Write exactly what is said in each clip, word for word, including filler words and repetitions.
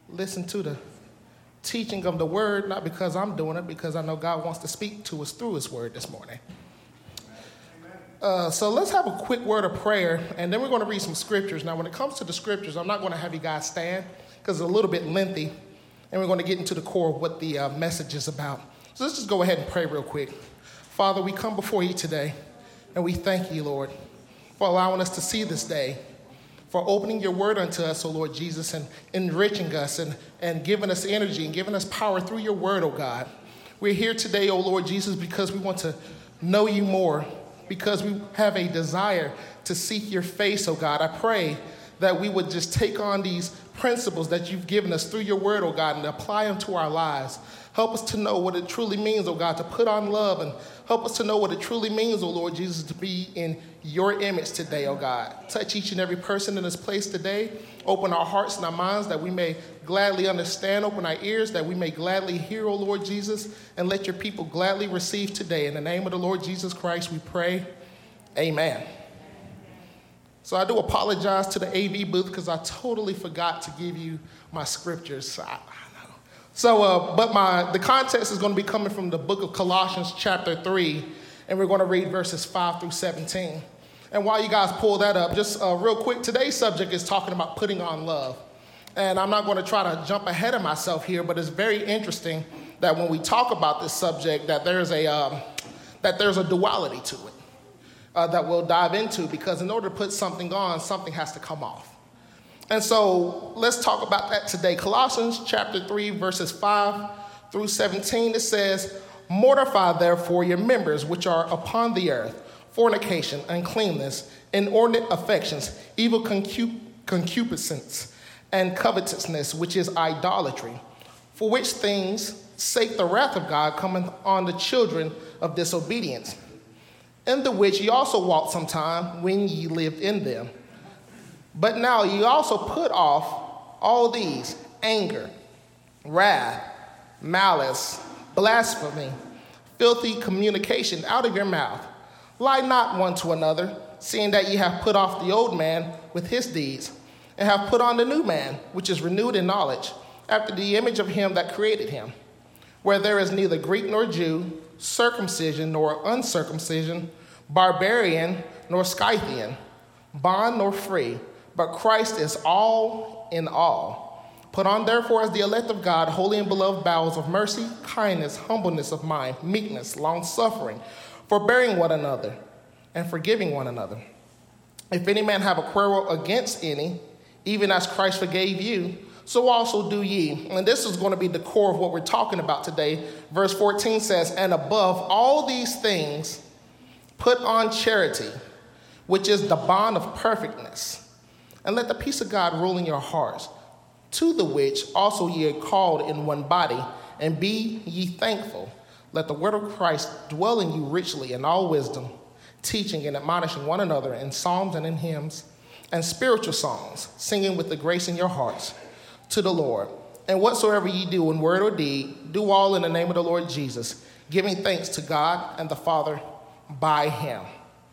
listen to the teaching of the word, not because I'm doing it, because I know God wants to speak to us through his word this morning. Uh, so let's have a quick word of prayer, and then we're going to read some scriptures. Now, when it comes to the scriptures, I'm not going to have you guys stand because it's a little bit lengthy, and we're going to get into the core of what the uh, message is about. So let's just go ahead and pray real quick. Father, we come before you today, and we thank you, Lord, for allowing us to see this day, for opening your word unto us, O Lord Jesus, and enriching us and, and giving us energy and giving us power through your word, O God. We're here today, O Lord Jesus, because we want to know you more, because we have a desire to seek your face, O God. I pray that we would just take on these principles that you've given us through your word, O God, and apply them to our lives. Help us to know what it truly means, O God, to put on love, and help us to know what it truly means, O Lord Jesus, to be in your image today, O God. Touch each and every person in this place today. Open our hearts and our minds that we may gladly understand. Open our ears that we may gladly hear, O Lord Jesus, and let your people gladly receive today. In the name of the Lord Jesus Christ, we pray. Amen. So I do apologize to the A V booth because I totally forgot to give you my scriptures. I, I know. So, uh, but my the context is going to be coming from the book of Colossians chapter three, and we're going to read verses five through seventeen. And while you guys pull that up, just uh, real quick, today's subject is talking about putting on love. And I'm not going to try to jump ahead of myself here, but it's very interesting that when we talk about this subject, that there's a um, that there's a duality to it. Uh, that we'll dive into, because in order to put something on, something has to come off. And so let's talk about that today. Colossians chapter three, verses five through seventeen, it says, "Mortify therefore your members which are upon the earth, fornication, uncleanness, inordinate affections, evil concup- concupiscence, and covetousness, which is idolatry, for which things sake the wrath of God cometh on the children of disobedience, in the which ye also walked sometime when ye lived in them. But now ye also put off all these: anger, wrath, malice, blasphemy, filthy communication out of your mouth. Lie not one to another, seeing that ye have put off the old man with his deeds, and have put on the new man, which is renewed in knowledge, after the image of him that created him, where there is neither Greek nor Jew, circumcision nor uncircumcision, barbarian nor Scythian, bond nor free, but Christ is all in all. Put on therefore as the elect of God, holy and beloved, bowels of mercy, kindness, humbleness of mind, meekness, long-suffering, forbearing one another, and forgiving one another. If any man have a quarrel against any, even as Christ forgave you, so also do ye." And this is going to be the core of what we're talking about today. Verse fourteen says, "And above all these things, put on charity, which is the bond of perfectness. And let the peace of God rule in your hearts, to the which also ye are called in one body, and be ye thankful. Let the word of Christ dwell in you richly in all wisdom, teaching and admonishing one another in psalms and in hymns and spiritual songs, singing with the grace in your hearts to the Lord. And whatsoever ye do in word or deed, do all in the name of the Lord Jesus, giving thanks to God and the Father by him."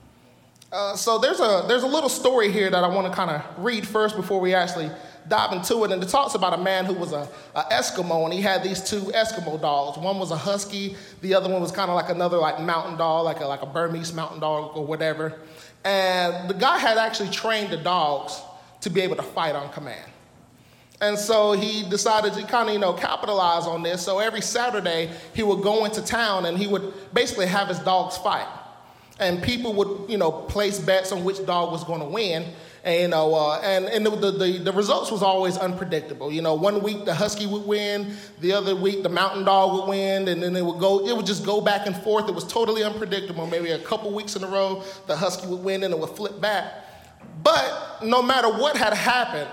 Uh, so there's a there's a little story here that I want to kind of read first before we actually dive into it. And it talks about a man who was a, a Eskimo, and he had these two Eskimo dogs. One was a husky, the other one was kind of like another like mountain dog, like a, like a Burmese mountain dog or whatever. And the guy had actually trained the dogs to be able to fight on command. And so he decided to kind of, you know, capitalize on this. So every Saturday he would go into town and he would basically have his dogs fight. And people would, you know, place bets on which dog was going to win. And, you know, uh, and, and the, the, the results was always unpredictable. You know, one week the husky would win, the other week the mountain dog would win, and then it would go, it would just go back and forth. It was totally unpredictable. Maybe a couple weeks in a row, the husky would win and it would flip back. But no matter what had happened,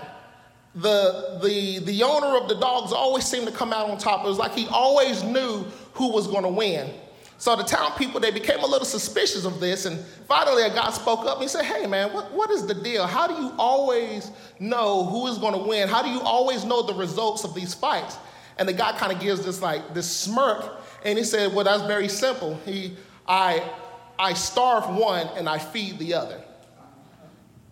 the the the owner of the dogs always seemed to come out on top. It was like he always knew who was going to win. So the town people, they became a little suspicious of this, and finally a guy spoke up and he said, "Hey man, what, what is the deal? How do you always know who is going to win? How do you always know the results of these fights?" And the guy kind of gives this like this smirk, and he said, "Well, that's very simple. He, I, I starve one and I feed the other."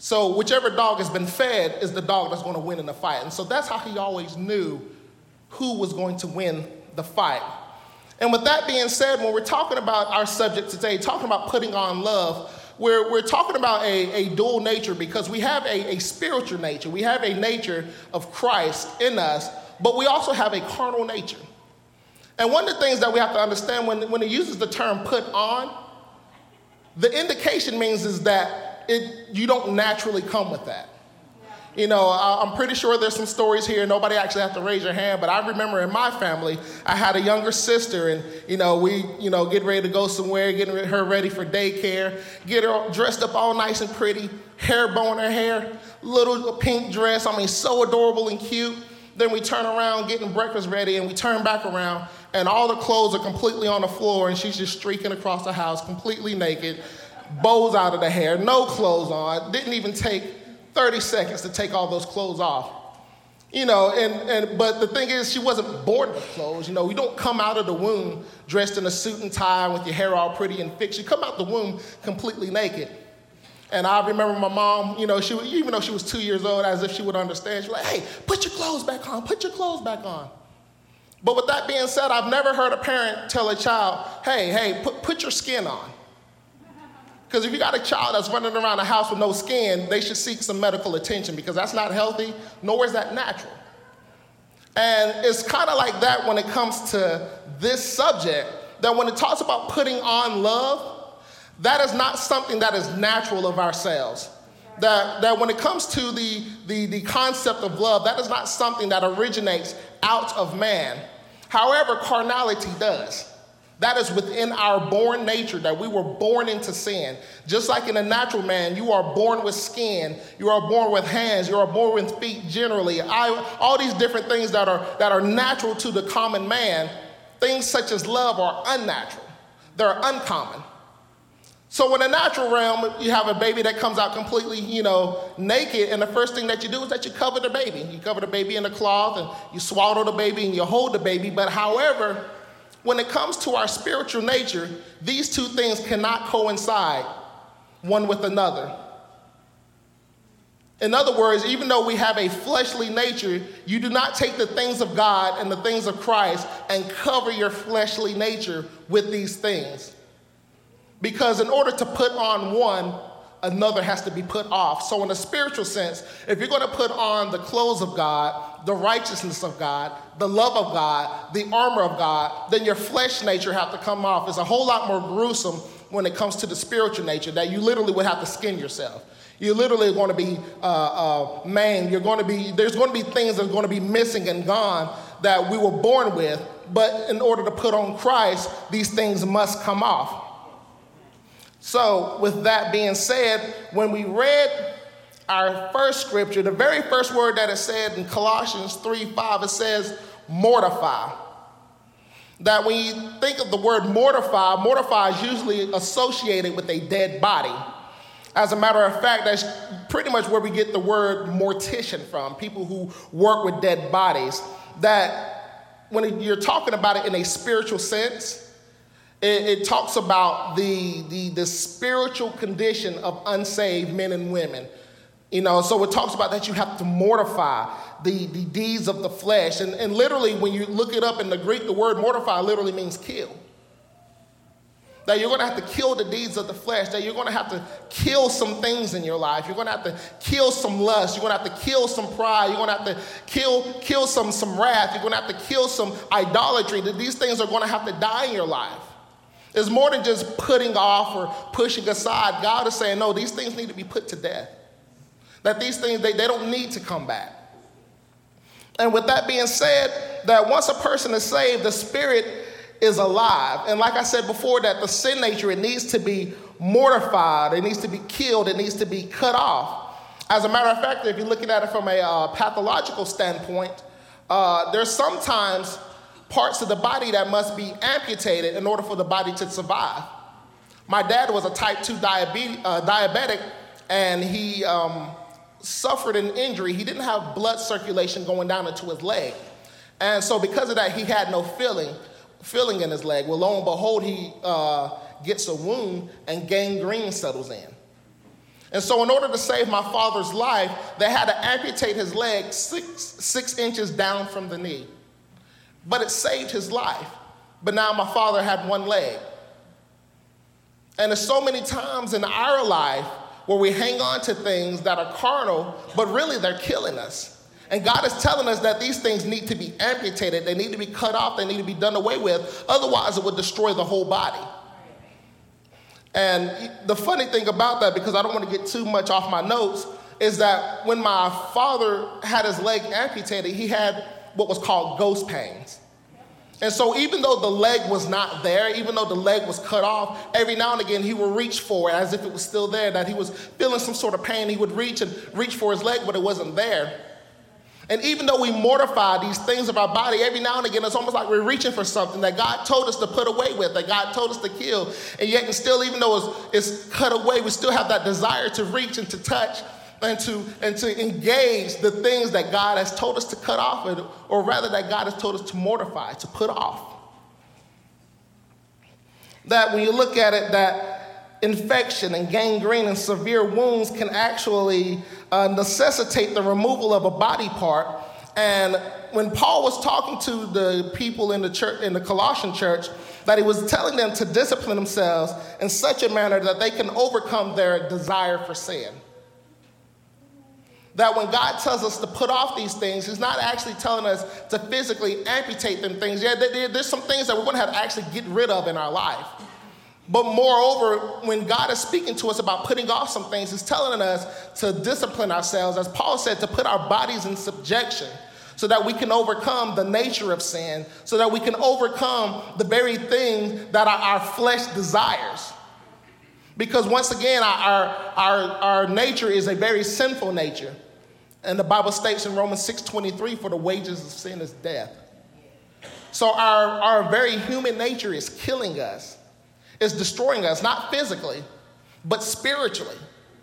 So whichever dog has been fed is the dog that's going to win in the fight. And so that's how he always knew who was going to win the fight. And with that being said, when we're talking about our subject today, talking about putting on love, we're, we're talking about a, a dual nature because we have a, a spiritual nature. We have a nature of Christ in us, but we also have a carnal nature. And one of the things that we have to understand when, when it uses the term put on, the indication means is that it, you don't naturally come with that. You know, I'm pretty sure there's some stories here. Nobody actually have to raise your hand, but I remember in my family, I had a younger sister, and, you know, we, you know, get ready to go somewhere, getting her ready for daycare, get her dressed up all nice and pretty, hair bow in her hair, little pink dress, I mean, so adorable and cute. Then we turn around, getting breakfast ready, and we turn back around, and all the clothes are completely on the floor, and she's just streaking across the house, completely naked, bows out of the hair, no clothes on, didn't even take thirty seconds to take all those clothes off. You know, and, and but the thing is, she wasn't born with clothes. You know, you don't come out of the womb dressed in a suit and tie with your hair all pretty and fixed. You come out the womb completely naked. And I remember my mom, you know, she even though she was two years old, as if she would understand, she was like, hey, put your clothes back on, put your clothes back on. But with that being said, I've never heard a parent tell a child, hey, hey, put, put your skin on. Because if you got a child that's running around the house with no skin, they should seek some medical attention because that's not healthy, nor is that natural. And it's kind of like that when it comes to this subject, that when it talks about putting on love, that is not something that is natural of ourselves. That, that when it comes to the, the, the concept of love, that is not something that originates out of man. However, carnality does. That is within our born nature, that we were born into sin. Just like in a natural man, you are born with skin, you are born with hands, you are born with feet generally. I, all these different things that are, that are natural to the common man, things such as love are unnatural. They're uncommon. So in the natural realm, you have a baby that comes out completely, you know, naked, and the first thing that you do is that you cover the baby. You cover the baby in a cloth, and you swaddle the baby, and you hold the baby. But however, when it comes to our spiritual nature, these two things cannot coincide one with another. In other words, even though we have a fleshly nature, you do not take the things of God and the things of Christ and cover your fleshly nature with these things. Because in order to put on one, another has to be put off. So in a spiritual sense, if you're going to put on the clothes of God, the righteousness of God, the love of God, the armor of God, then your flesh nature have to come off. It's a whole lot more gruesome when it comes to the spiritual nature, that you literally would have to skin yourself. You're literally going to be uh, uh, maimed. You're going to be, there's going to be things that are going to be missing and gone that we were born with. But in order to put on Christ, these things must come off. So with that being said, when we read our first scripture, the very first word that is said in Colossians three five, it says mortify. That when you think of the word mortify, mortify is usually associated with a dead body. As a matter of fact, that's pretty much where we get the word mortician from, people who work with dead bodies. That when you're talking about it in a spiritual sense, it, it talks about the, the, the spiritual condition of unsaved men and women. You know, so it talks about that you have to mortify the, the deeds of the flesh. And, and literally, when you look it up in the Greek, the word mortify literally means kill. That you're going to have to kill the deeds of the flesh, that you're going to have to kill some things in your life. You're going to have to kill some lust. You're going to have to kill some pride. You're going to have to kill, kill some, some wrath. You're going to have to kill some idolatry. That these things are going to have to die in your life. It's more than just putting off or pushing aside. God is saying, no, these things need to be put to death. That these things, they, they don't need to come back. And with that being said, that once a person is saved, the spirit is alive. And like I said before, that the sin nature, it needs to be mortified. It needs to be killed. It needs to be cut off. As a matter of fact, if you're looking at it from a uh, pathological standpoint, uh, there's sometimes parts of the body that must be amputated in order for the body to survive. My dad was a type two diabetes, uh, diabetic, and he um, suffered an injury. He didn't have blood circulation going down into his leg. And so because of that, he had no feeling, feeling in his leg. Well, lo and behold, he uh, gets a wound and gangrene settles in. And so in order to save my father's life, they had to amputate his leg six, six inches down from the knee. But it saved his life. But now my father had one leg. And there's so many times in our life where we hang on to things that are carnal, but really they're killing us. And God is telling us that these things need to be amputated. They need to be cut off. They need to be done away with. Otherwise, it would destroy the whole body. And the funny thing about that, because I don't want to get too much off my notes, is that when my father had his leg amputated, he had what was called ghost pains. And so even though the leg was not there, even though the leg was cut off, every now and again he would reach for it as if it was still there, that he was feeling some sort of pain. He would reach and reach for his leg, but it wasn't there. And even though we mortify these things of our body, every now and again, it's almost like we're reaching for something that God told us to put away with, that God told us to kill. And yet, and still, even though it's, it's cut away, we still have that desire to reach and to touch and to, and to engage the things that God has told us to cut off, or rather that God has told us to mortify, to put off. That when you look at it, that infection and gangrene and severe wounds can actually uh, necessitate the removal of a body part. And when Paul was talking to the people in the church, in the Colossian church, that he was telling them to discipline themselves in such a manner that they can overcome their desire for sin. That when God tells us to put off these things, he's not actually telling us to physically amputate them things. Yeah, there's some things that we're going to have to actually get rid of in our life. But moreover, when God is speaking to us about putting off some things, he's telling us to discipline ourselves, as Paul said, to put our bodies in subjection so that we can overcome the nature of sin, so that we can overcome the very thing that our, our flesh desires. Because once again, our, our, our nature is a very sinful nature. And the Bible states in Romans six twenty-three, for the wages of sin is death. So our, our very human nature is killing us. Is destroying us, not physically, but spiritually.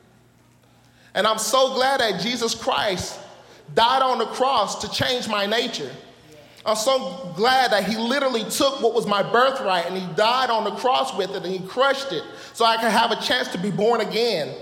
And I'm so glad that Jesus Christ died on the cross to change my nature. I'm so glad that he literally took what was my birthright and he died on the cross with it and he crushed it so I could have a chance to be born again.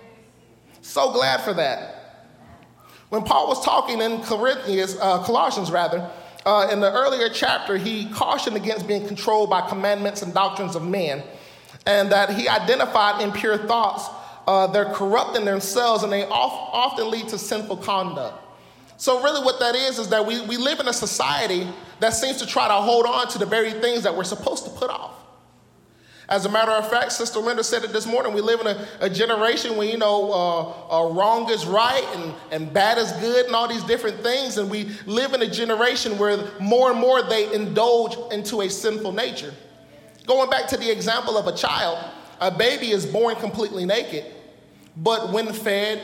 So glad for that. When Paul was talking in Corinthians, uh, Colossians rather, Uh, in the earlier chapter, he cautioned against being controlled by commandments and doctrines of men, and that he identified impure thoughts. Uh, they're corrupting themselves, and they oft, often lead to sinful conduct. So really what that is is that we, we live in a society that seems to try to hold on to the very things that we're supposed to put off. As a matter of fact, Sister Linda said it this morning, we live in a, a generation where, you know, uh, uh, wrong is right and, and bad is good and all these different things. And we live in a generation where more and more they indulge into a sinful nature. Going back to the example of a child, a baby is born completely naked, but when fed,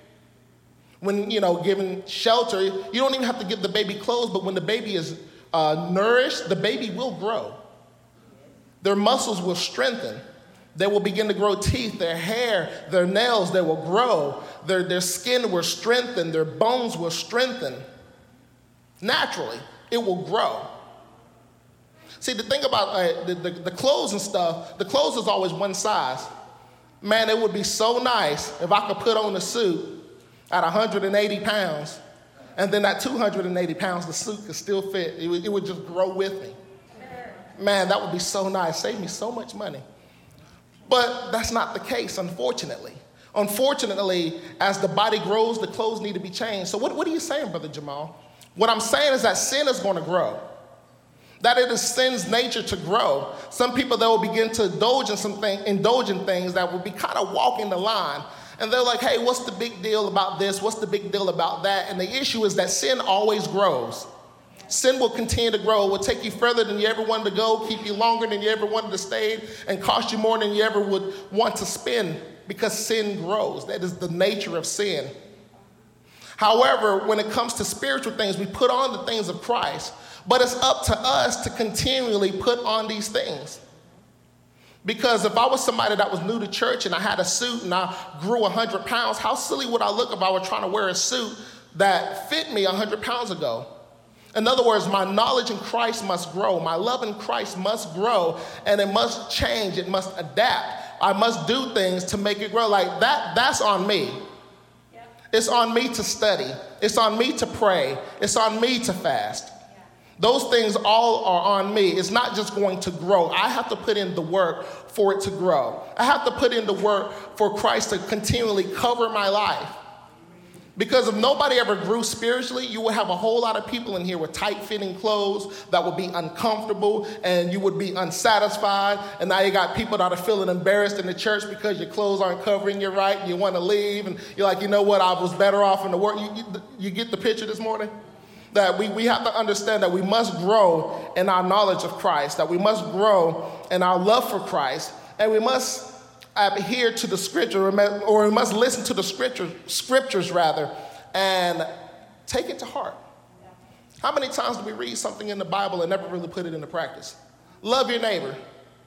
when, you know, given shelter, you don't even have to give the baby clothes, but when the baby is uh, nourished, the baby will grow. Their muscles will strengthen. They will begin to grow teeth, their hair, their nails, they will grow. Their, their skin will strengthen. Their bones will strengthen. Naturally, it will grow. See, the thing about uh, the, the, the clothes and stuff, the clothes is always one size. Man, it would be so nice if I could put on a suit at one hundred eighty pounds, and then at two hundred eighty pounds, the suit could still fit. It would, it would just grow with me. Man, that would be so nice. Save me so much money. But that's not the case, unfortunately. Unfortunately, as the body grows, the clothes need to be changed. So what, what are you saying, Brother Jamal? What I'm saying is that sin is going to grow. That it is sin's nature to grow. Some people, they will begin to indulge in, some thing, indulge in things that will be kind of walking the line. And they're like, hey, what's the big deal about this? What's the big deal about that? And the issue is that sin always grows. Sin will continue to grow. It will take you further than you ever wanted to go, keep you longer than you ever wanted to stay, and cost you more than you ever would want to spend, because sin grows. That is the nature of sin. However, when it comes to spiritual things, we put on the things of Christ, but it's up to us to continually put on these things. Because if I was somebody that was new to church and I had a suit and I grew one hundred pounds, how silly would I look if I were trying to wear a suit that fit me one hundred pounds ago? In other words, my knowledge in Christ must grow. My love in Christ must grow, and it must change. It must adapt. I must do things to make it grow. Like that, that's on me. Yep. It's on me to study. It's on me to pray. It's on me to fast. Yeah. Those things all are on me. It's not just going to grow. I have to put in the work for it to grow. I have to put in the work for Christ to continually cover my life. Because if nobody ever grew spiritually, you would have a whole lot of people in here with tight-fitting clothes that would be uncomfortable, and you would be unsatisfied. And now you got people that are feeling embarrassed in the church because your clothes aren't covering you right, and you want to leave, and you're like, you know what, I was better off in the work. You, you, you get the picture this morning? That we, we have to understand that we must grow in our knowledge of Christ, that we must grow in our love for Christ, and we must adhere to the scripture, or we must listen to the scripture, scriptures rather, and take it to heart. Yeah. How many times do we read something in the Bible and never really put it into practice? Love your neighbor.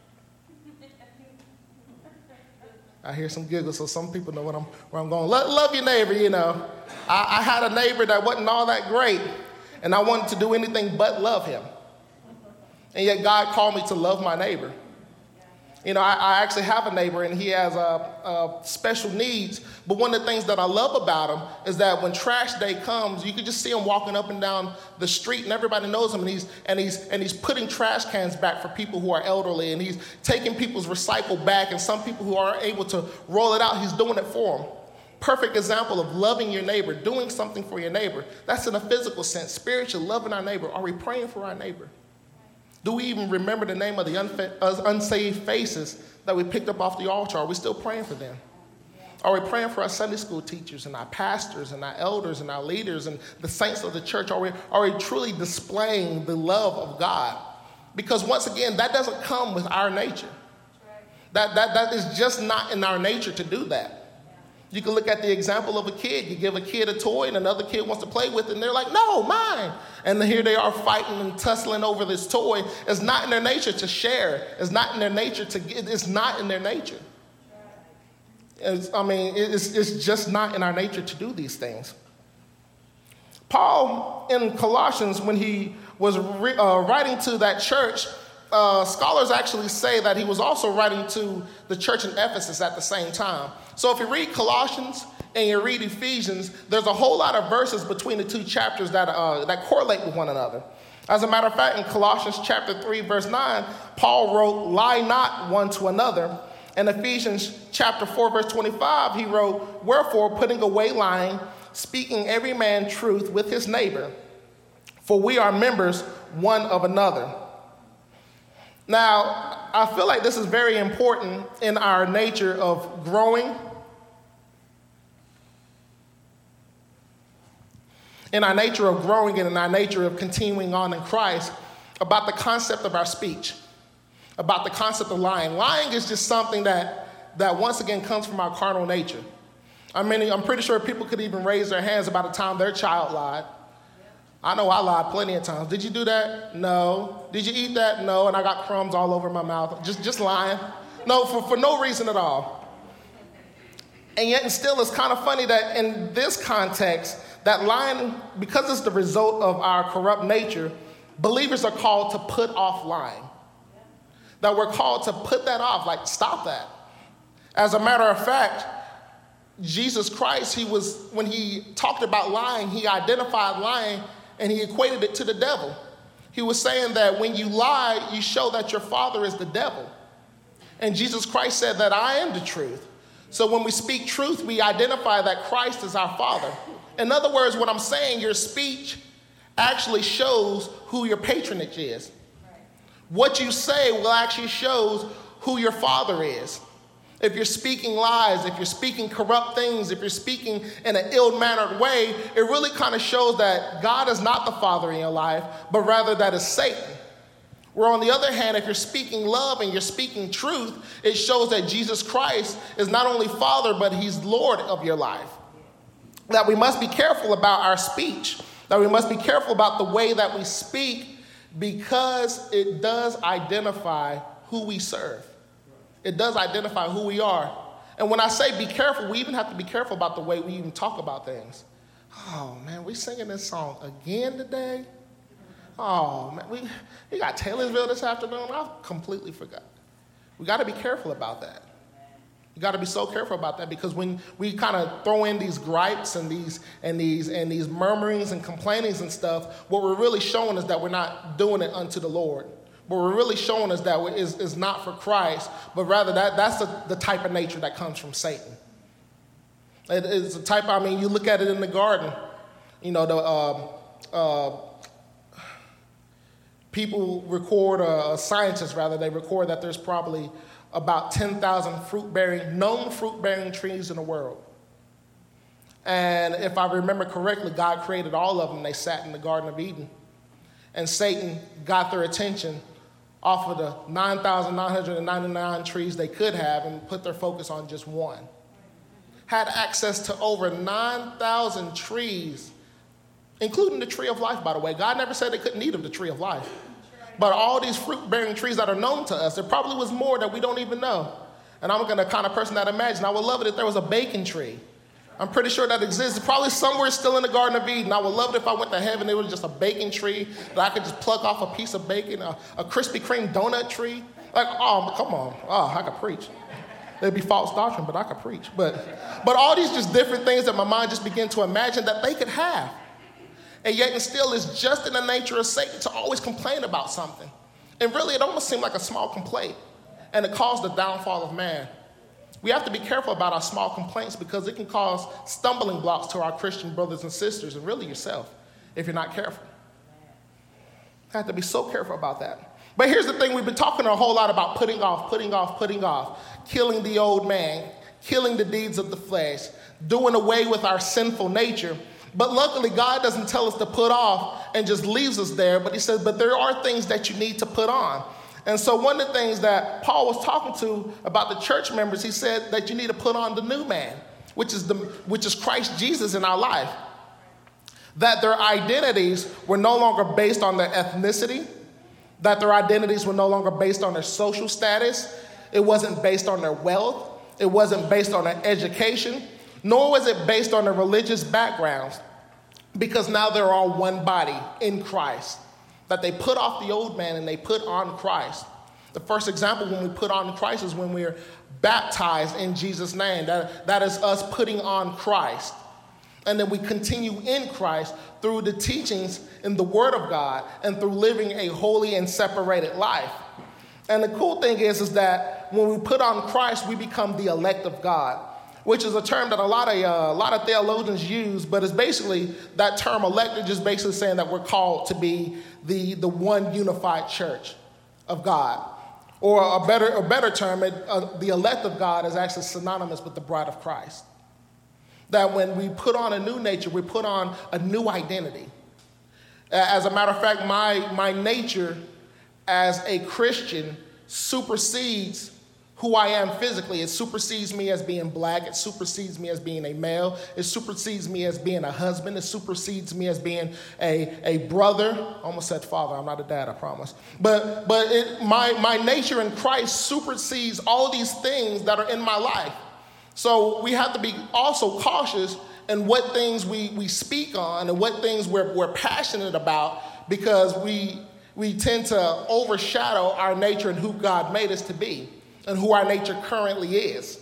I hear some giggles, so some people know what I'm, where I'm going. Love, love your neighbor, you know. I, I had a neighbor that wasn't all that great, and I wanted to do anything but love him. And yet God called me to love my neighbor. You know, I, I actually have a neighbor, and he has uh, uh, special needs. But one of the things that I love about him is that when trash day comes, you can just see him walking up and down the street, and everybody knows him. And he's and he's and he's putting trash cans back for people who are elderly, and he's taking people's recycle back. And some people who aren't able to roll it out, he's doing it for them. Perfect example of loving your neighbor, doing something for your neighbor. That's in a physical sense. Spiritual, loving our neighbor. Are we praying for our neighbor? Do we even remember the name of the unfa- unsaved faces that we picked up off the altar? Are we still praying for them? Are we praying for our Sunday school teachers and our pastors and our elders and our leaders and the saints of the church? Are we, are we truly displaying the love of God? Because once again, that doesn't come with our nature. That, that, that is just not in our nature to do that. You can look at the example of a kid. You give a kid a toy and another kid wants to play with it, and they're like, no, mine. And here they are fighting and tussling over this toy. It's not in their nature to share. It's not in their nature to get. It's not in their nature. It's, I mean, it's, it's just not in our nature to do these things. Paul, in Colossians, when he was re, uh, writing to that church, Uh, scholars actually say that he was also writing to the church in Ephesus at the same time. So if you read Colossians and you read Ephesians, there's a whole lot of verses between the two chapters that, uh, that correlate with one another. As a matter of fact, in Colossians chapter three, verse nine, Paul wrote, lie not one to another. In Ephesians chapter four, verse twenty-five, he wrote, wherefore, putting away lying, speaking every man truth with his neighbor, for we are members one of another. Now, I feel like this is very important in our nature of growing, in our nature of growing and in our nature of continuing on in Christ, about the concept of our speech, about the concept of lying. Lying is just something that, that once again comes from our carnal nature. I mean, I'm pretty sure people could even raise their hands about the time their child lied. I know I lied plenty of times. Did you do that? No. Did you eat that? No. And I got crumbs all over my mouth. Just, just lying. No, for, for no reason at all. And yet, and still, it's kind of funny that in this context, that lying, because it's the result of our corrupt nature, believers are called to put off lying. That we're called to put that off, like stop that. As a matter of fact, Jesus Christ, he was, when he talked about lying, he identified lying and he equated it to the devil. He was saying that when you lie, you show that your father is the devil. And Jesus Christ said that I am the truth. So when we speak truth, we identify that Christ is our father. In other words, what I'm saying, your speech actually shows who your patronage is. What you say will actually shows who your father is. If you're speaking lies, if you're speaking corrupt things, if you're speaking in an ill-mannered way, it really kind of shows that God is not the father in your life, but rather that is Satan. Where on the other hand, if you're speaking love and you're speaking truth, it shows that Jesus Christ is not only Father, but he's Lord of your life. That we must be careful about our speech, that we must be careful about the way that we speak, because it does identify who we serve. It does identify who we are. And when I say be careful, we even have to be careful about the way we even talk about things. Oh, man, we singing this song again today? Oh, man, we, we got Taylorsville this afternoon. I completely forgot. We got to be careful about that. You got to be so careful about that, because when we kind of throw in these gripes and these and these and these murmurings and complainings and stuff, what we're really showing is that we're not doing it unto the Lord. What we're really showing is that is is not for Christ, but rather that that's the, the type of nature that comes from Satan. It, it's a type. I mean, you look at it in the garden. You know, the uh, uh, people record, uh, scientists rather, they record that there's probably about ten thousand fruit-bearing, known fruit-bearing trees in the world. And if I remember correctly, God created all of them. They sat in the Garden of Eden. And Satan got their attention off of the nine thousand nine hundred ninety-nine trees they could have and put their focus on just one. Had access to over nine thousand trees, including the tree of life, by the way. God never said they couldn't eat of the tree of life. But all these fruit-bearing trees that are known to us, there probably was more that we don't even know. And I'm the kind of person that imagine, I would love it if there was a bacon tree. I'm pretty sure that exists. It's probably somewhere still in the Garden of Eden. I would love it if I went to heaven, it was just a bacon tree that I could just pluck off a piece of bacon, a, a Krispy Kreme donut tree. Like, oh, come on. Oh, I could preach. There'd be false doctrine, but I could preach. But, but all these just different things that my mind just began to imagine that they could have. And yet and still it's just in the nature of Satan to always complain about something. And really it almost seemed like a small complaint. And it caused the downfall of man. We have to be careful about our small complaints, because it can cause stumbling blocks to our Christian brothers and sisters, and really yourself, if you're not careful. You have to be so careful about that. But here's the thing, we've been talking a whole lot about putting off, putting off, putting off, killing the old man, killing the deeds of the flesh, doing away with our sinful nature. But luckily, God doesn't tell us to put off and just leaves us there, but he says, but there are things that you need to put on. And so one of the things that Paul was talking to about the church members, he said that you need to put on the new man, which is the which is Christ Jesus in our life. That their identities were no longer based on their ethnicity, that their identities were no longer based on their social status. It wasn't based on their wealth. It wasn't based on their education, nor was it based on their religious backgrounds, because now they're all one body in Christ. That they put off the old man and they put on Christ. The first example when we put on Christ is when we're baptized in Jesus' name. That, that is us putting on Christ. And then we continue in Christ through the teachings in the Word of God and through living a holy and separated life. And the cool thing is, is that when we put on Christ, we become the elect of God, which is a term that a lot of uh, a lot of theologians use, but it's basically that term elect is just basically saying that we're called to be the, the one unified church of God. Or a better a better term, it, uh, the elect of God is actually synonymous with the bride of Christ. That when we put on a new nature, we put on a new identity. As a matter of fact, my, my nature as a Christian supersedes who I am physically. It supersedes me as being black. It supersedes me as being a male. It supersedes me as being a husband. It supersedes me as being a, a brother. I almost said father. I'm not a dad, I promise. But but it, my, my nature in Christ supersedes all these things that are in my life. So we have to be also cautious in what things we, we speak on and what things we're, we're passionate about, because we, we tend to overshadow our nature and who God made us to be, and who our nature currently is.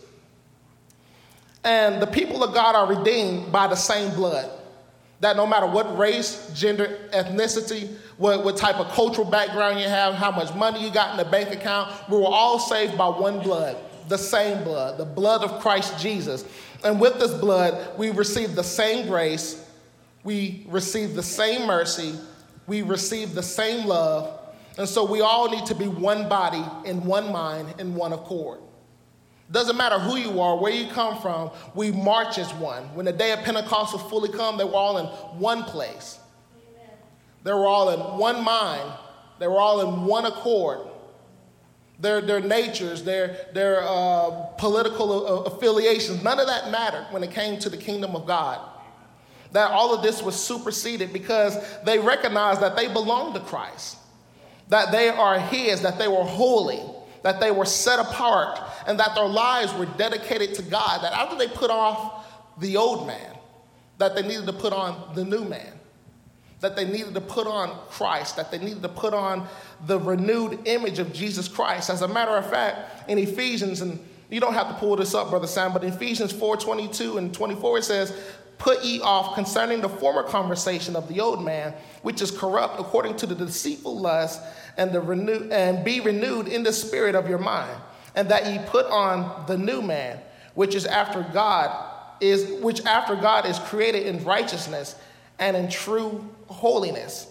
And the people of God are redeemed by the same blood. That no matter what race, gender, ethnicity, what, what type of cultural background you have, how much money you got in the bank account, we were all saved by one blood, the same blood, the blood of Christ Jesus. And with this blood, we receive the same grace, we receive the same mercy, we receive the same love. And so we all need to be one body, in one mind, in one accord. Doesn't matter who you are, where you come from, we march as one. When the day of Pentecost was fully come, they were all in one place. Amen. They were all in one mind. They were all in one accord. Their, their natures, their, their uh, political affiliations, none of that mattered when it came to the kingdom of God. That all of this was superseded because they recognized that they belonged to Christ. That they are his, that they were holy, that they were set apart, and that their lives were dedicated to God. That after they put off the old man, that they needed to put on the new man. That they needed to put on Christ, that they needed to put on the renewed image of Jesus Christ. As a matter of fact, in Ephesians, and You don't have to pull this up, Brother Sam, but in Ephesians four twenty-two and twenty-four, it says, put ye off concerning the former conversation of the old man, which is corrupt according to the deceitful lust, and the renew and be renewed in the spirit of your mind, and that ye put on the new man, which is after God is which after God is created in righteousness and in true holiness.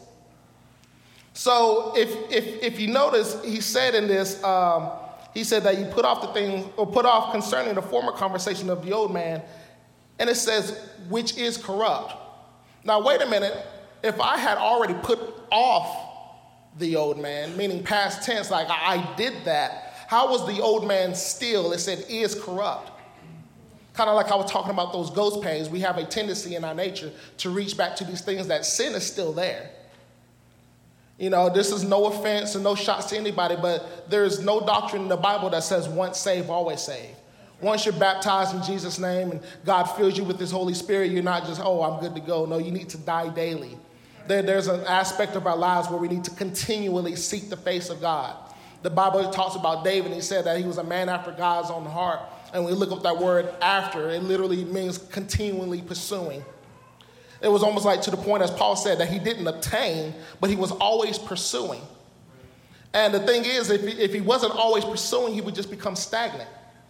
So if if if you notice, he said in this, um, he said that you put off the things or put off concerning the former conversation of the old man. And it says, which is corrupt. Now, wait a minute. If I had already put off the old man, meaning past tense, like I did that, how was the old man still? It said, is corrupt. Kind of like I was talking about those ghost pains. We have a tendency in our nature to reach back to these things that sin is still there. You know, this is no offense and no shots to anybody, but there's no doctrine in the Bible that says once saved, always saved. Once you're baptized in Jesus' name and God fills you with his Holy Spirit, you're not just, oh, I'm good to go. No, you need to die daily. There, there's an aspect of our lives where we need to continually seek the face of God. The Bible talks about David, and he said that he was a man after God's own heart. And when we look up that word after, it literally means continually pursuing. It was almost like to the point, as Paul said, that he didn't obtain, but he was always pursuing. And the thing is, if he, if he wasn't always pursuing, he would just become stagnant.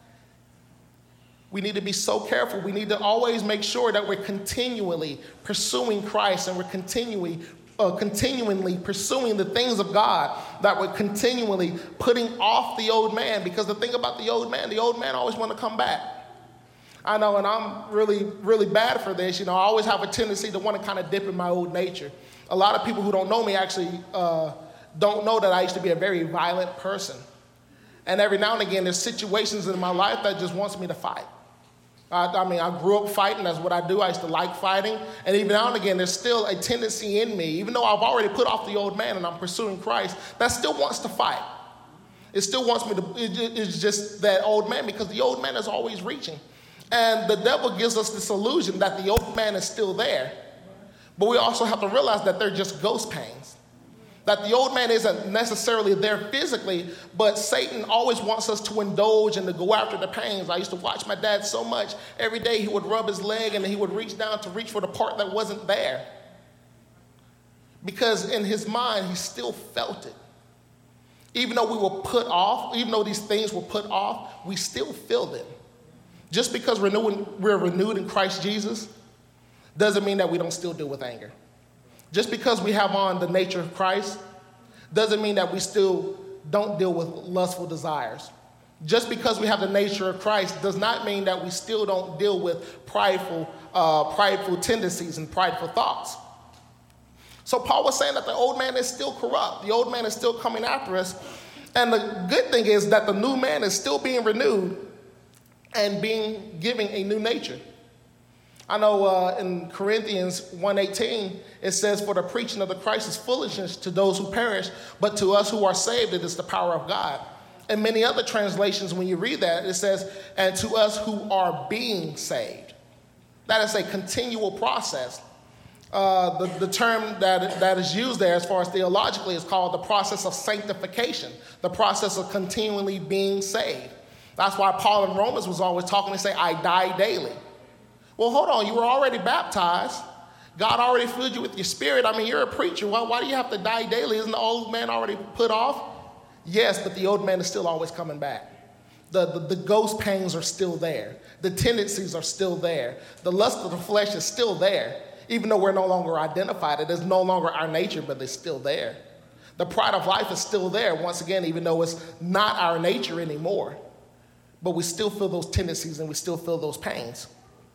We need to be so careful. We need to always make sure that we're continually pursuing Christ, and we're continually, uh, continually pursuing the things of God, that we're continually putting off the old man. Because the thing about the old man, the old man always want to come back. I know, and I'm really, really bad for this. You know, I always have a tendency to want to kind of dip in my old nature. A lot of people who don't know me actually uh, don't know that I used to be a very violent person. And every now and again, there's situations in my life that just wants me to fight. I, I mean, I grew up fighting. That's what I do. I used to like fighting. And even now and again, there's still a tendency in me, even though I've already put off the old man and I'm pursuing Christ, that still wants to fight. It still wants me to, it, it's just that old man, because the old man is always reaching. And the devil gives us this illusion that the old man is still there. But we also have to realize that they're just ghost pains. That the old man isn't necessarily there physically, but Satan always wants us to indulge and to go after the pains. I used to watch my dad so much. Every day he would rub his leg and then he would reach down to reach for the part that wasn't there. Because in his mind, he still felt it. Even though we were put off, even though these things were put off, we still feel them. Just because we're renewed, we're renewed in Christ Jesus doesn't mean that we don't still deal with anger. Just because we have on the nature of Christ doesn't mean that we still don't deal with lustful desires. Just because we have the nature of Christ does not mean that we still don't deal with prideful, uh, prideful tendencies and prideful thoughts. So Paul was saying that the old man is still corrupt. The old man is still coming after us. And the good thing is that the new man is still being renewed and being given a new nature. I know uh, in Corinthians one eighteen, it says, for the preaching of the Christ is foolishness to those who perish, but to us who are saved, it is the power of God. In many other translations, when you read that, it says, and to us who are being saved. That is a continual process. Uh, the, the term that, that is used there as far as theologically is called the process of sanctification, the process of continually being saved. That's why Paul in Romans was always talking to say, I die daily. Well, hold on. You were already baptized. God already filled you with your spirit. I mean, you're a preacher. Why, why do you have to die daily? Isn't the old man already put off? Yes, but the old man is still always coming back. The, the, the ghost pangs are still there. The tendencies are still there. The lust of the flesh is still there. Even though we're no longer identified, it is no longer our nature, but it's still there. The pride of life is still there, once again, even though it's not our nature anymore. But we still feel those tendencies and we still feel those pains.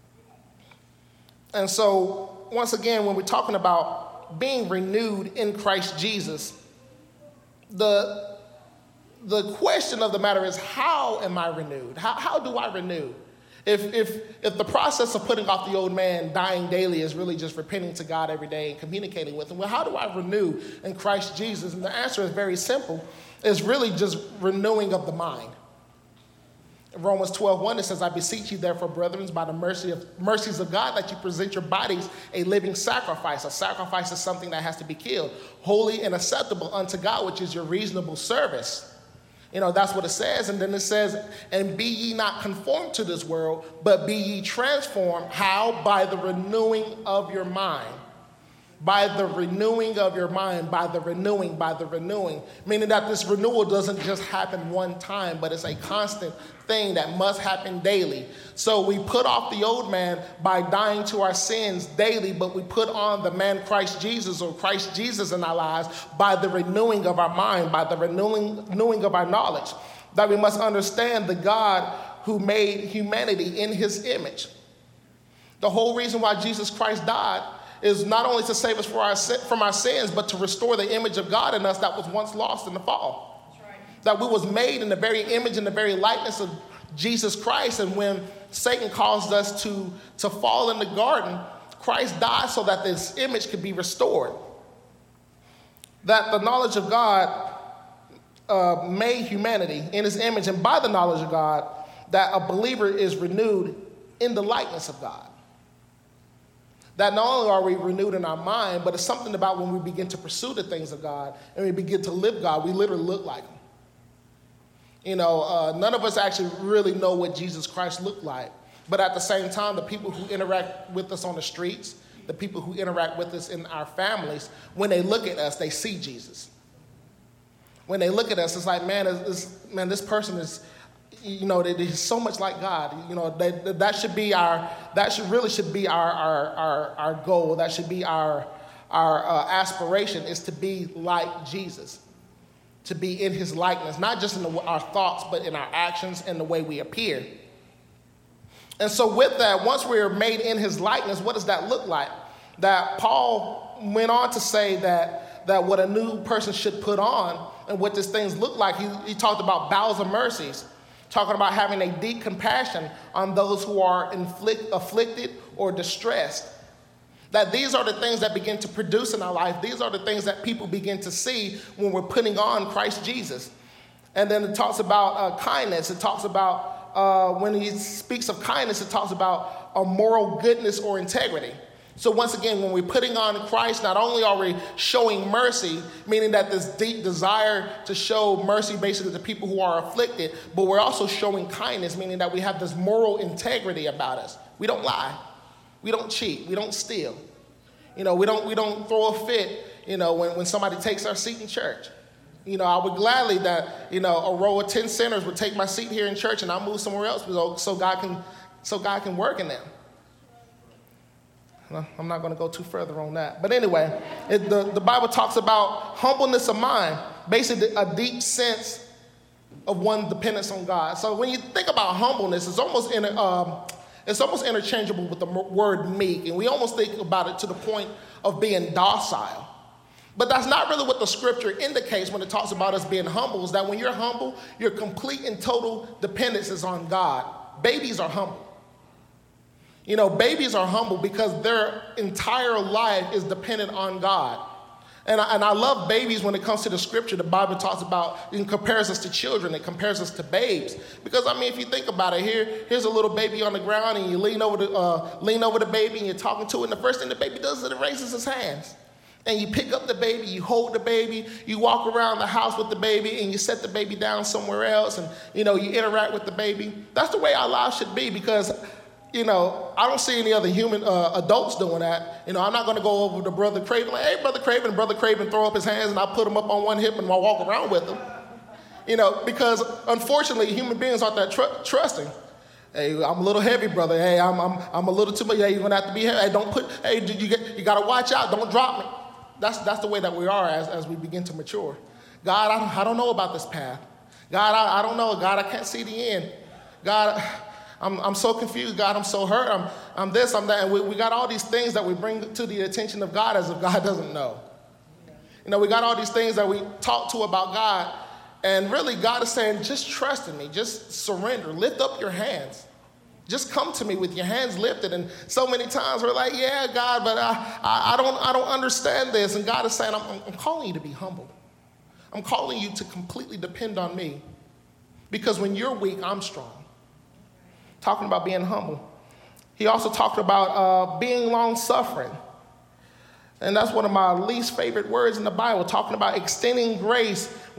And so, once again, when we're talking about being renewed in Christ Jesus, the, the question of the matter is, how am I renewed? How, how do I renew? If, if, if the process of putting off the old man, dying daily, is really just repenting to God every day and communicating with him, well, how do I renew in Christ Jesus? And the answer is very simple. It's really just renewing of the mind. In Romans twelve one, it says, I beseech you, therefore, brethren, by the mercy of, mercies of God, that you present your bodies a living sacrifice. A sacrifice is something that has to be killed, holy and acceptable unto God, which is your reasonable service. You know, that's what it says. And then it says, and be ye not conformed to this world, but be ye transformed. How? By the renewing of your mind. By the renewing of your mind, by the renewing, by the renewing. Meaning that this renewal doesn't just happen one time, but it's a constant thing that must happen daily. So we put off the old man by dying to our sins daily, but we put on the man Christ Jesus, or Christ Jesus in our lives, by the renewing of our mind, by the renewing, renewing of our knowledge. That we must understand the God who made humanity in his image. The whole reason why Jesus Christ died is not only to save us for our, from our sins, but to restore the image of God in us that was once lost in the fall. That's right. That we was made in the very image and the very likeness of Jesus Christ. And when Satan caused us to, to fall in the garden, Christ died so that this image could be restored. That the knowledge of God uh, made humanity in his image, and by the knowledge of God, that a believer is renewed in the likeness of God. That not only are we renewed in our mind, but it's something about when we begin to pursue the things of God and we begin to live God, we literally look like him. You know, uh, none of us actually really know what Jesus Christ looked like. But at the same time, the people who interact with us on the streets, the people who interact with us in our families, when they look at us, they see Jesus. When they look at us, it's like, man, it's, it's, man, this person is, you know, they're so much like God. You know, they, that should be our, that should really should be our our our, our goal. That should be our our uh, aspiration, is to be like Jesus, to be in his likeness, not just in the, our thoughts, but in our actions and the way we appear. And so with that, once we're made in his likeness, what does that look like? That Paul went on to say that that what a new person should put on and what these things look like. He, he talked about bowels of mercies, talking about having a deep compassion on those who are inflict, afflicted or distressed. That these are the things that begin to produce in our life. These are the things that people begin to see when we're putting on Christ Jesus. And then it talks about uh, kindness. It talks about, uh, when he speaks of kindness, it talks about a moral goodness or integrity. So once again, when we're putting on Christ, not only are we showing mercy, meaning that this deep desire to show mercy basically to people who are afflicted, but we're also showing kindness, meaning that we have this moral integrity about us. We don't lie. We don't cheat. We don't steal. You know, we don't we don't throw a fit, you know, when, when somebody takes our seat in church. You know, I would gladly that, you know, a row of ten sinners would take my seat here in church and I'll move somewhere else so God can so God can work in them. I'm not going to go too further on that. But anyway, it, the, the Bible talks about humbleness of mind, basically a deep sense of one dependence on God. So when you think about humbleness, it's almost in, um, it's almost interchangeable with the word meek. And we almost think about it to the point of being docile. But that's not really what the scripture indicates when it talks about us being humble, is that when you're humble, your complete and total dependence is on God. Babies are humble. You know, babies are humble because their entire life is dependent on God. And I, and I love babies when it comes to the scripture. The Bible talks about, it compares us to children. It compares us to babes. Because, I mean, if you think about it, here, here's a little baby on the ground, and you lean over the, uh, lean over the baby, and you're talking to it, and the first thing the baby does is it raises his hands. And you pick up the baby, you hold the baby, you walk around the house with the baby, and you set the baby down somewhere else, and, you know, you interact with the baby. That's the way our lives should be, because, you know, I don't see any other human uh, adults doing that. You know, I'm not going to go over to Brother Craven, like, hey, Brother Craven, and Brother Craven throw up his hands, and I put him up on one hip, and I walk around with him. You know, because, unfortunately, human beings aren't that tr- trusting. Hey, I'm a little heavy, brother. Hey, I'm I'm I'm a little too much. Hey, you're going to have to be heavy. Hey, don't put, hey, you, get, you got to watch out. Don't drop me. That's that's the way that we are as, as we begin to mature. God, I don't, I don't know about this path. God, I, I don't know. God, I can't see the end. God, I'm I'm so confused. God, I'm so hurt. I'm I'm this, I'm that. And we, we got all these things that we bring to the attention of God as if God doesn't know. You know, we got all these things that we talk to about God. And really, God is saying, just trust in me. Just surrender. Lift up your hands. Just come to me with your hands lifted. And so many times we're like, yeah, God, but I, I, I don't I don't understand this. And God is saying, I'm, I'm calling you to be humble. I'm calling you to completely depend on me. Because when you're weak, I'm strong. Talking about being humble. He also talked about uh, being long-suffering. And that's one of my least favorite words in the Bible, talking about extending grace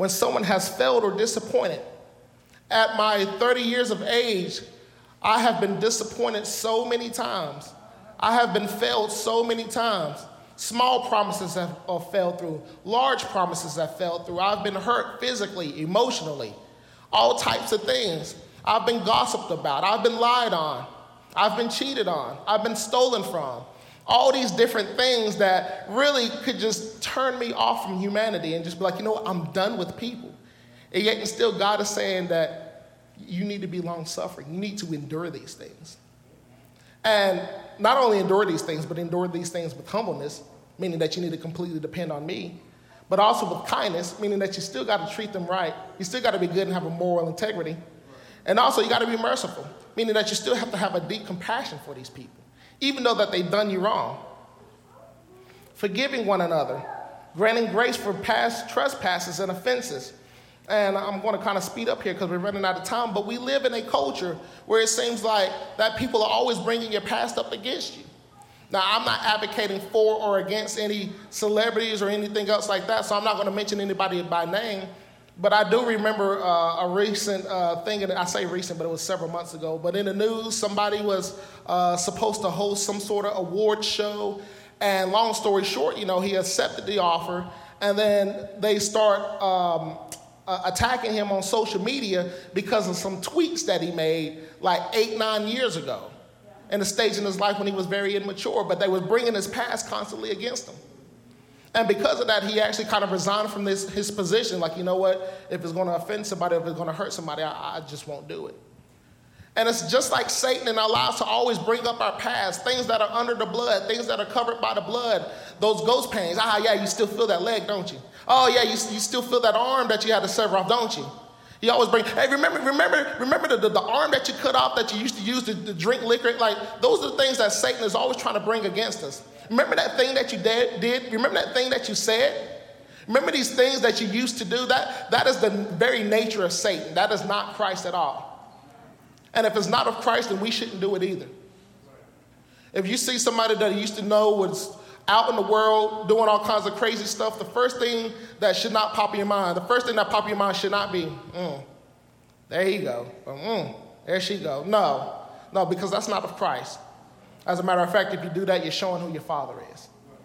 when someone has failed or disappointed. At my thirty years of age, I have been disappointed so many times. I have been failed so many times. Small promises have, have failed through. Large promises have failed through. I've been hurt physically, emotionally, all types of things. I've been gossiped about. I've been lied on. I've been cheated on. I've been stolen from. All these different things that really could just turn me off from humanity and just be like, you know what, I'm done with people. And yet and still God is saying that you need to be long-suffering. You need to endure these things. And not only endure these things, but endure these things with humbleness, meaning that you need to completely depend on me, but also with kindness, meaning that you still got to treat them right. You still got to be good and have a moral integrity. And also you got to be merciful, meaning that you still have to have a deep compassion for these people, even though that they've done you wrong. Forgiving one another, granting grace for past trespasses and offenses. And I'm going to kind of speed up here because we're running out of time, but we live in a culture where it seems like that people are always bringing your past up against you. Now, I'm not advocating for or against any celebrities or anything else like that, so I'm not going to mention anybody by name. But I do remember uh, a recent uh, thing, and I say recent, but it was several months ago. But in the news, somebody was uh, supposed to host some sort of award show. And long story short, you know, he accepted the offer. And then they start um, uh, attacking him on social media because of some tweets that he made like eight, nine years ago. In a stage in his life when he was very immature. But they were bringing his past constantly against him. And because of that, he actually kind of resigned from this, his position. Like, you know what? If it's going to offend somebody, if it's going to hurt somebody, I, I just won't do it. And it's just like Satan in our lives to always bring up our past, things that are under the blood, things that are covered by the blood, those ghost pains. Ah, yeah, you still feel that leg, don't you? Oh, yeah, you, you still feel that arm that you had to sever off, don't you? He always bring, hey, remember, remember, remember the, the, the arm that you cut off that you used to use to, to drink liquor? Like, those are the things that Satan is always trying to bring against us. Remember that thing that you did, did? Remember that thing that you said? Remember these things that you used to do? That, that is the very nature of Satan. That is not Christ at all. And if it's not of Christ, then we shouldn't do it either. If you see somebody that you used to know was out in the world doing all kinds of crazy stuff, the first thing that should not pop in your mind, the first thing that pop in your mind should not be, mm, there you go, or, mm, there she go. No, no, because that's not of Christ. As a matter of fact, if you do that, you're showing who your Father is.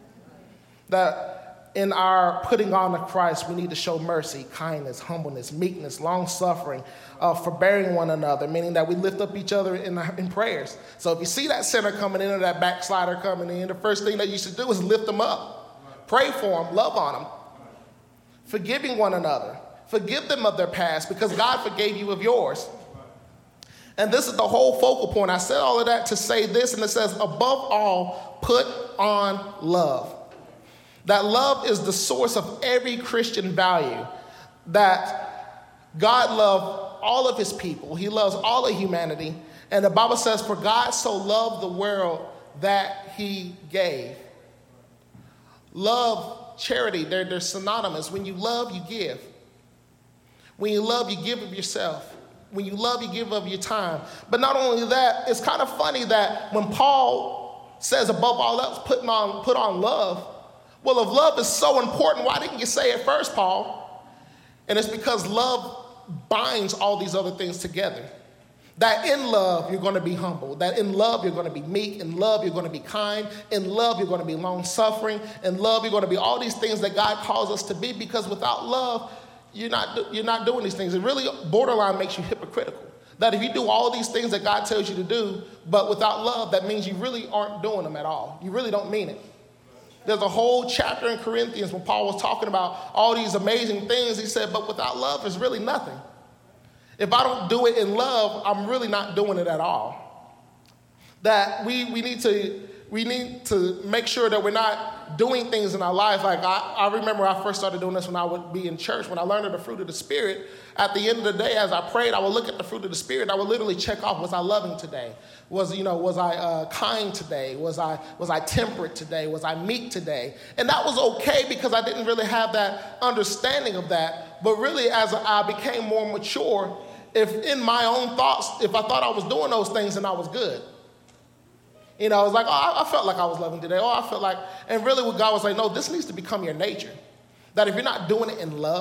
That in our putting on of Christ, we need to show mercy, kindness, humbleness, meekness, long-suffering, uh, forbearing one another, meaning that we lift up each other in, in prayers. So if you see that sinner coming in or that backslider coming in, the first thing that you should do is lift them up. Pray for them, love on them. Forgiving one another. Forgive them of their past because God forgave you of yours. And this is the whole focal point. I said all of that to say this, and it says, above all, put on love. That love is the source of every Christian value. That God loved all of his people. He loves all of humanity. And the Bible says, for God so loved the world that he gave. Love, charity, they're, they're synonymous. When you love, you give. When you love, you give of yourself. When you love, you give of your time. But not only that, it's kind of funny that when Paul says above all else, putting on, put on love, well, if love is so important, why didn't you say it first, Paul? And it's because love binds all these other things together. That in love, you're going to be humble. That in love, you're going to be meek. In love, you're going to be kind. In love, you're going to be long-suffering. In love, you're going to be all these things that God calls us to be, because without love, You're not, you're not doing these things. It really borderline makes you hypocritical. That if you do all these things that God tells you to do, but without love, that means you really aren't doing them at all. You really don't mean it. There's a whole chapter in Corinthians when Paul was talking about all these amazing things. He said, but without love, it's really nothing. If I don't do it in love, I'm really not doing it at all. That we, we need to... We need to make sure that we're not doing things in our life. Like I, I remember I first started doing this when I would be in church. When I learned of the fruit of the Spirit, at the end of the day, as I prayed, I would look at the fruit of the Spirit. I would literally check off, was I loving today? Was, you know, was I uh, kind today? Was I, was I temperate today? Was I meek today? And that was okay because I didn't really have that understanding of that. But really, as I became more mature, if in my own thoughts, if I thought I was doing those things, then I was good. You know, I was like, oh, I felt like I was loving today. Oh, I felt like, and really what God was like, no, this needs to become your nature. That if you're not doing it in love,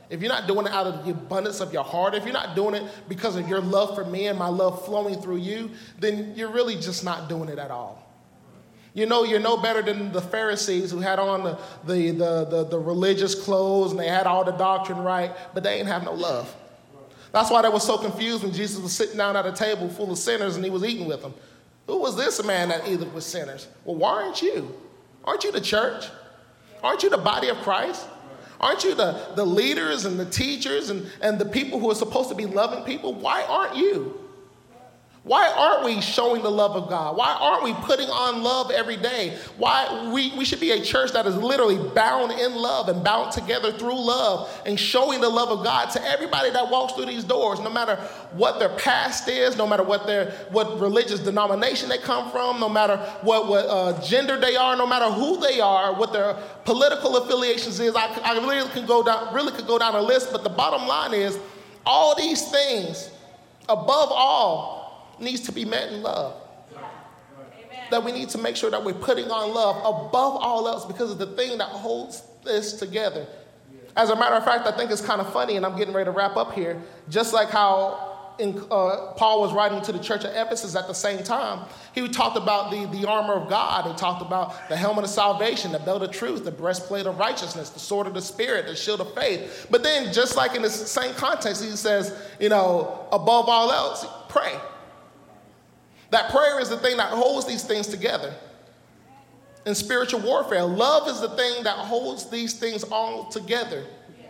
if you're not doing it out of the abundance of your heart, if you're not doing it because of your love for me and my love flowing through you, then you're really just not doing it at all. You know, you're no better than the Pharisees who had on the, the, the, the, the religious clothes and they had all the doctrine right, but they ain't have no love. That's why they were so confused when Jesus was sitting down at a table full of sinners and he was eating with them. Who was this man that ate with sinners? Well, why aren't you? Aren't you the church? Aren't you the body of Christ? Aren't you the, the leaders and the teachers and, and the people who are supposed to be loving people? Why aren't you? Why aren't we showing the love of God? Why aren't we putting on love every day? Why we, we should be a church that is literally bound in love and bound together through love and showing the love of God to everybody that walks through these doors, no matter what their past is, no matter what their what religious denomination they come from, no matter what, what uh, gender they are, no matter who they are, what their political affiliations is. I, I really can go down really could go down a list, but the bottom line is all these things, above all, needs to be met in love. Amen. That we need to make sure that we're putting on love above all else because of the thing that holds this together. As a matter of fact, I think it's kind of funny, and I'm getting ready to wrap up here, just like how in, uh, Paul was writing to the church at Ephesus at the same time. He talked about the, the armor of God. He talked about the helmet of salvation, the belt of truth, the breastplate of righteousness, the sword of the Spirit, the shield of faith. But then, just like in the same context, he says, you know, above all else, pray. That prayer is the thing that holds these things together. In spiritual warfare, love is the thing that holds these things all together.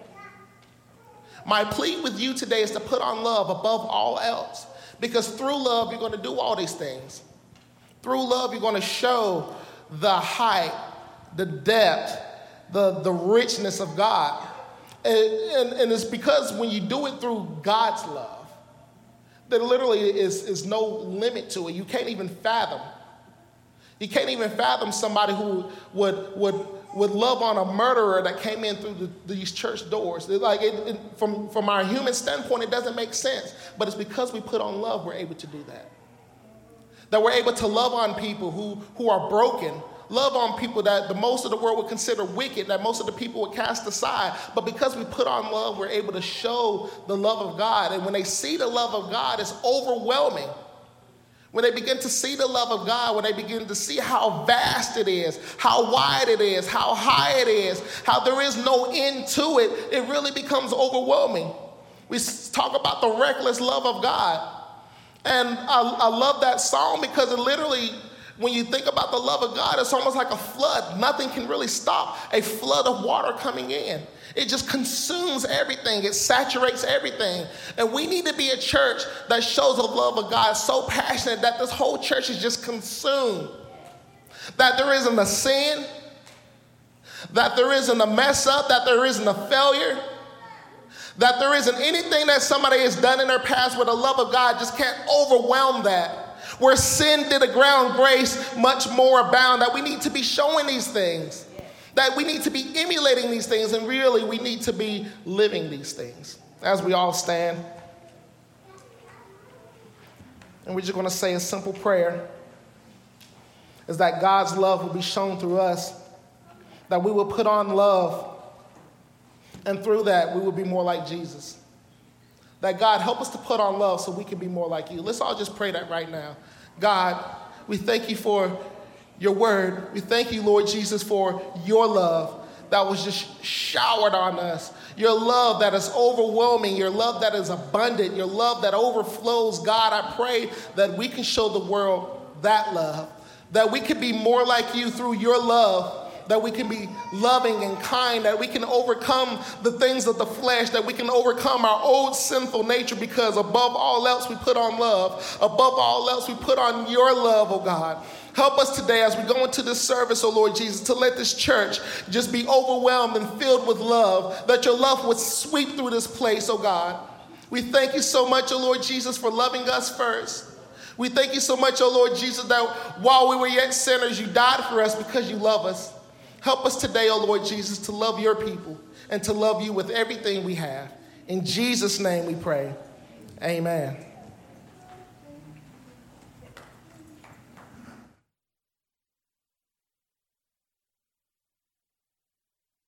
My plea with you today is to put on love above all else. Because through love, you're going to do all these things. Through love, you're going to show the height, the depth, the, the richness of God. And, and, and it's because when you do it through God's love, there literally is, is no limit to it. You can't even fathom. You can't even fathom somebody who would would would love on a murderer that came in through the, these church doors. It's like it, it, from, from our human standpoint, it doesn't make sense. But it's because we put on love, we're able to do that. That we're able to love on people who, who are broken. Love on people that the most of the world would consider wicked, that most of the people would cast aside. But because we put on love, we're able to show the love of God. And when they see the love of God, it's overwhelming. When they begin to see the love of God, when they begin to see how vast it is, how wide it is, how high it is, how there is no end to it, it really becomes overwhelming. We talk about the reckless love of God. And I, I love that song because it literally, when you think about the love of God, it's almost like a flood. Nothing can really stop a flood of water coming in. It just consumes everything. It saturates everything. And we need to be a church that shows the love of God so passionate that this whole church is just consumed. That there isn't a sin, that there isn't a mess up, that there isn't a failure, that there isn't anything that somebody has done in their past where the love of God just can't overwhelm that. Where sin did a ground, grace much more abound. That we need to be showing these things. That we need to be emulating these things. And really, we need to be living these things. As we all stand. And we're just going to say a simple prayer. Is that God's love will be shown through us. That we will put on love. And through that, we will be more like Jesus. That God, help us to put on love so we can be more like you. Let's all just pray that right now. God, we thank you for your word. We thank you, Lord Jesus, for your love that was just showered on us. Your love that is overwhelming. Your love that is abundant. Your love that overflows. God, I pray that we can show the world that love. That we can be more like you through your love. That we can be loving and kind, that we can overcome the things of the flesh, that we can overcome our old sinful nature because above all else we put on love. Above all else we put on your love, oh God. Help us today as we go into this service, oh Lord Jesus, to let this church just be overwhelmed and filled with love, that your love would sweep through this place, oh God. We thank you so much, oh Lord Jesus, for loving us first. We thank you so much, oh Lord Jesus, that while we were yet sinners, you died for us because you love us. Help us today, oh Lord Jesus, to love your people and to love you with everything we have. In Jesus' name we pray. Amen.